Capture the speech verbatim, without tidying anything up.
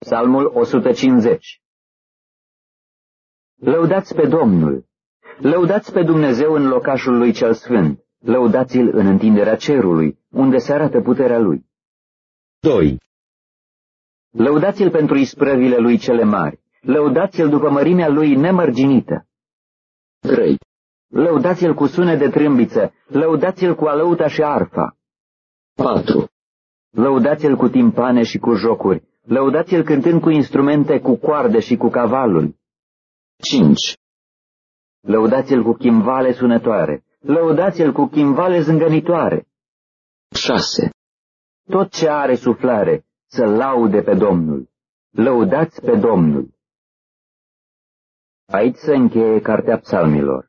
Psalmul o sută cincizeci. Lăudați pe Domnul! Lăudați pe Dumnezeu în locașul lui cel sfânt! Lăudați-l în întinderea cerului, unde se arată puterea lui. doi. Lăudați-l pentru isprăvile lui cele mari! Lăudați-l după mărimea lui nemărginită! trei. Lăudați-l cu sunet de trâmbiță! Lăudați-l cu alăuta și arfa! patru. Lăudați-l cu timpane și cu jocuri! Lăudați-l cântând cu instrumente, cu coarde și cu cavalul! cinci. Lăudați-l cu chimvale sunătoare! Lăudați-l cu chimvale zângănitoare! șase. Tot ce are suflare să laude pe Domnul! Lăudați pe Domnul! Aici se încheie Cartea Psalmilor.